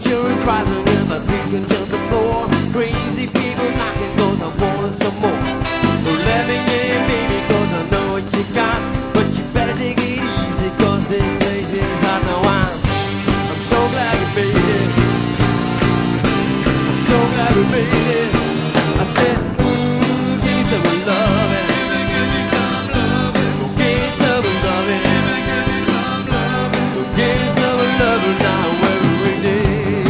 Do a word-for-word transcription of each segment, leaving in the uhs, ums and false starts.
temperature is rising and the beacon to the floor. Crazy people knocking 'cause I wanted some more. Well, let me in, baby, 'cause I know what you got. But you better take it easy 'cause this place is hot. Now I'm, I'm so glad we made it. I'm so glad we made it. I said, ooh, give me some loving. Give me some loving. Give me some loving. Give me some loving now every day.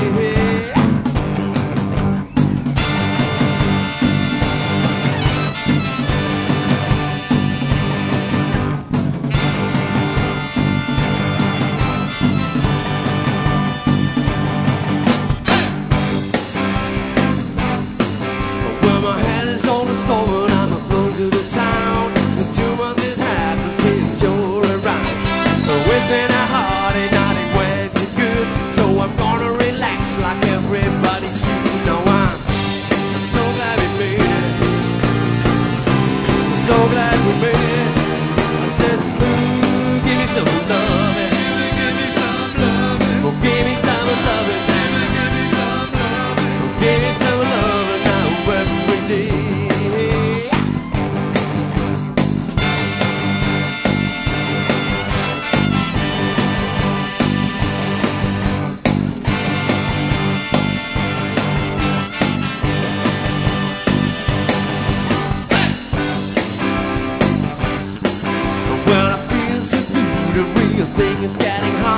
Well, my head is on the storm and I'm flown to the sound. And two months has happened since you're around. It's been a hard and not it went too good. So I'm gonna relax like everybody should. Now I'm, I'm so glad we made it. I'm so glad we made it. I said, ooh, give me some loving. Give me some loving. Oh, give me some loving now. Give me some loving. Oh, give me some loving now every day. Well, I feel so good, the real thing is getting hot.